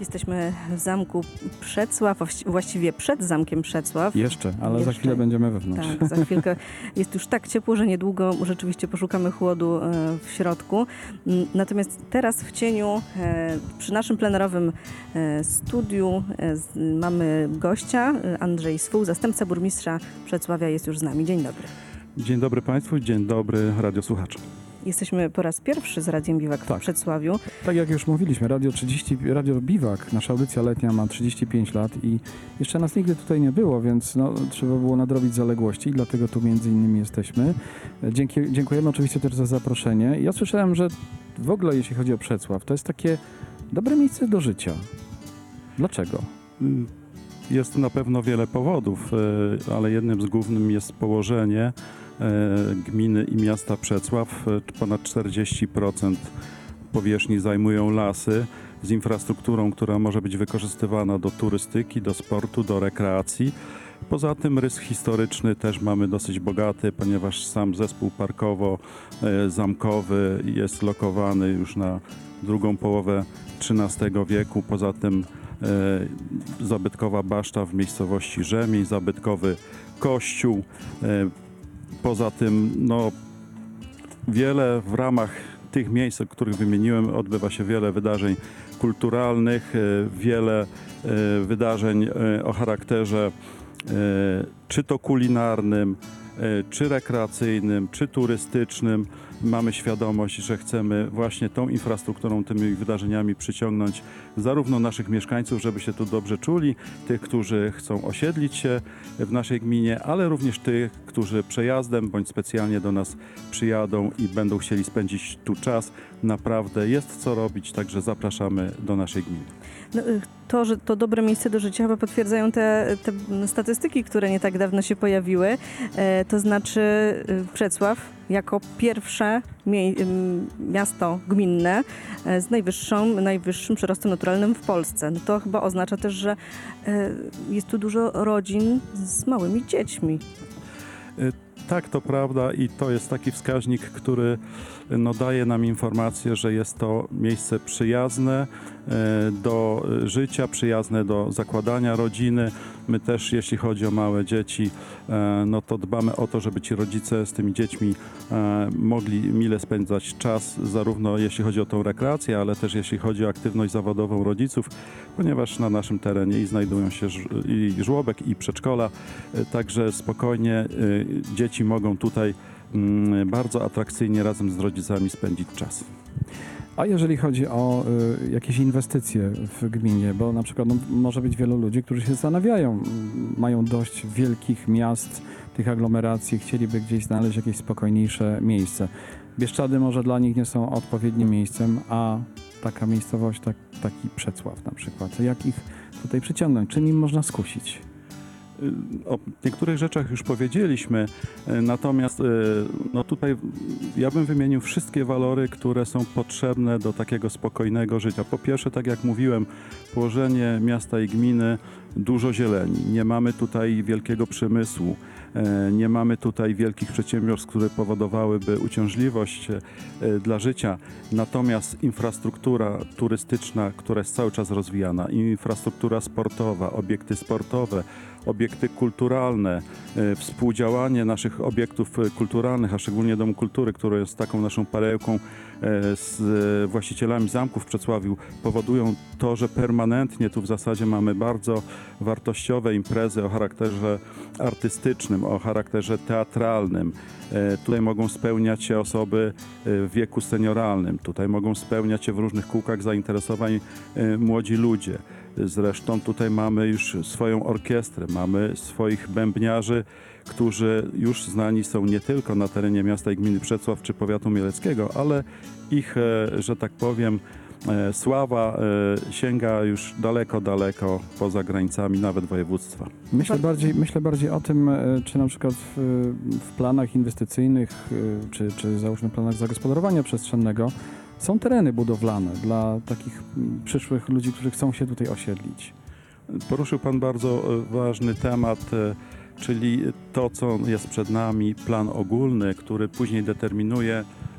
Jesteśmy w zamku Przecław, właściwie przed zamkiem Przecław. Jeszcze, ale za chwilę będziemy wewnątrz. Tak, za chwilkę. Jest już tak ciepło, że niedługo rzeczywiście poszukamy chłodu w środku. Natomiast teraz w cieniu przy naszym plenerowym studiu mamy gościa. Andrzej Swół, zastępca burmistrza Przecławia, jest już z nami. Dzień dobry. Dzień dobry Państwu, dzień dobry radiosłuchaczom. Jesteśmy po raz pierwszy z Radiem Biwak w Przecławiu. Tak jak już mówiliśmy, Radio Biwak, nasza audycja letnia ma 35 lat i jeszcze nas nigdy tutaj nie było, więc trzeba było nadrobić zaległości i dlatego tu między innymi jesteśmy. Dziękujemy oczywiście też za zaproszenie. Ja słyszałem, że w ogóle jeśli chodzi o Przecław, to jest takie dobre miejsce do życia. Dlaczego? Jest na pewno wiele powodów, ale jednym z głównych jest położenie gminy i miasta Przecław. Ponad 40% powierzchni zajmują lasy z infrastrukturą, która może być wykorzystywana do turystyki, do sportu, do rekreacji. Poza tym rys historyczny też mamy dosyć bogaty, ponieważ sam zespół parkowo-zamkowy jest lokowany już na drugą połowę XIII wieku. Poza tym zabytkowa baszta w miejscowości Rzemień, zabytkowy kościół. Poza tym wiele w ramach tych miejsc, o których wymieniłem, odbywa się wiele wydarzeń kulturalnych, wiele wydarzeń o charakterze czy to kulinarnym, czy rekreacyjnym, czy turystycznym. Mamy świadomość, że chcemy właśnie tą infrastrukturą, tymi wydarzeniami przyciągnąć zarówno naszych mieszkańców, żeby się tu dobrze czuli, tych, którzy chcą osiedlić się w naszej gminie, ale również tych, którzy przejazdem bądź specjalnie do nas przyjadą i będą chcieli spędzić tu czas. Naprawdę jest co robić, także zapraszamy do naszej gminy. To, że to dobre miejsce do życia, chyba potwierdzają te statystyki, które nie tak dawno się pojawiły. To znaczy Przecław jako pierwsze miasto gminne z najwyższym przyrostem naturalnym w Polsce. To chyba oznacza też, że jest tu dużo rodzin z małymi dziećmi. Tak, to prawda i to jest taki wskaźnik, który daje nam informację, że jest to miejsce przyjazne do życia, przyjazne do zakładania rodziny. My też, jeśli chodzi o małe dzieci, to dbamy o to, żeby ci rodzice z tymi dziećmi mogli mile spędzać czas, zarówno jeśli chodzi o tą rekreację, ale też jeśli chodzi o aktywność zawodową rodziców, ponieważ na naszym terenie i znajdują się i żłobek, i przedszkola, także spokojnie dzieci mogą tutaj bardzo atrakcyjnie razem z rodzicami spędzić czas. A jeżeli chodzi o jakieś inwestycje w gminie, bo na przykład może być wielu ludzi, którzy się zastanawiają, mają dość wielkich miast, tych aglomeracji, chcieliby gdzieś znaleźć jakieś spokojniejsze miejsce. Bieszczady może dla nich nie są odpowiednim miejscem, a taka miejscowość, taki Przecław na przykład. Jak ich tutaj przyciągnąć? Czym im można skusić? O niektórych rzeczach już powiedzieliśmy, natomiast tutaj ja bym wymienił wszystkie walory, które są potrzebne do takiego spokojnego życia. Po pierwsze, tak jak mówiłem, położenie miasta i gminy, dużo zieleni. Nie mamy tutaj wielkiego przemysłu, nie mamy tutaj wielkich przedsiębiorstw, które powodowałyby uciążliwość dla życia. Natomiast infrastruktura turystyczna, która jest cały czas rozwijana, infrastruktura sportowa, obiekty sportowe, obiekty kulturalne, współdziałanie naszych obiektów kulturalnych, a szczególnie Domu Kultury, który jest taką naszą perełką z właścicielami zamków w Przecławiu, powodują to, że permanentnie tu w zasadzie mamy bardzo wartościowe imprezy o charakterze artystycznym, o charakterze teatralnym. Tutaj mogą spełniać się osoby w wieku senioralnym, tutaj mogą spełniać się w różnych kółkach zainteresowań młodzi ludzie. Zresztą tutaj mamy już swoją orkiestrę, mamy swoich bębniarzy, którzy już znani są nie tylko na terenie miasta i gminy Przecław czy powiatu mieleckiego, ale ich, że tak powiem, sława sięga już daleko, daleko poza granicami nawet województwa. Myślę bardziej o tym, czy na przykład w planach inwestycyjnych, czy załóżmy planach zagospodarowania przestrzennego są tereny budowlane dla takich przyszłych ludzi, którzy chcą się tutaj osiedlić. Poruszył Pan bardzo ważny temat, czyli to, co jest przed nami, plan ogólny, który później determinuje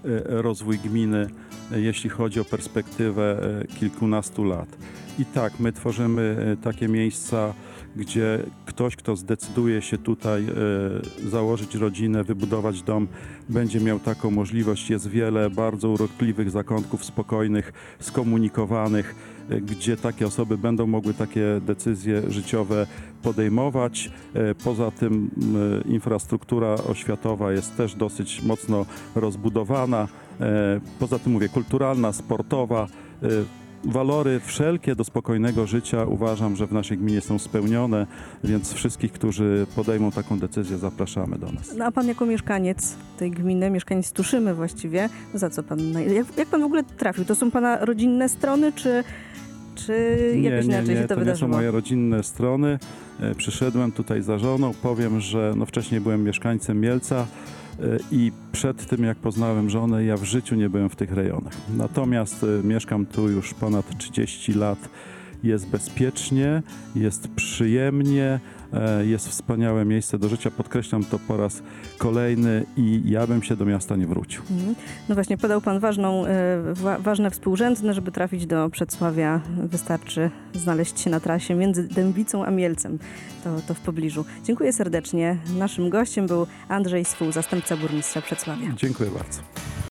rozwój gminy, jeśli chodzi o perspektywę kilkunastu lat. I tak, my tworzymy takie miejsca, gdzie ktoś, kto zdecyduje się tutaj założyć rodzinę, wybudować dom, będzie miał taką możliwość. Jest wiele bardzo urokliwych zakątków spokojnych, skomunikowanych, gdzie takie osoby będą mogły takie decyzje życiowe podejmować. Poza tym infrastruktura oświatowa jest też dosyć mocno rozbudowana. Poza tym mówię, kulturalna, sportowa. Walory wszelkie do spokojnego życia uważam, że w naszej gminie są spełnione, więc wszystkich, którzy podejmą taką decyzję, zapraszamy do nas. No a pan jako mieszkaniec tej gminy, mieszkaniec Tuszymy właściwie, za co pan, jak pan w ogóle trafił? To są pana rodzinne strony, czy jakoś inaczej się to nie są wydarzyło? moje rodzinne strony. Przyszedłem tutaj za żoną. Powiem, że wcześniej byłem mieszkańcem Mielca i przed tym, jak poznałem żonę, ja w życiu nie byłem w tych rejonach. Natomiast mieszkam tu już ponad 30 lat. Jest bezpiecznie, jest przyjemnie, jest wspaniałe miejsce do życia. Podkreślam to po raz kolejny i ja bym się do miasta nie wrócił. No właśnie, podał pan ważne współrzędne, żeby trafić do Przedsławia. Wystarczy znaleźć się na trasie między Dębicą a Mielcem, to w pobliżu. Dziękuję serdecznie. Naszym gościem był Andrzej Swół, zastępca burmistrza Przedsławia. Dziękuję bardzo.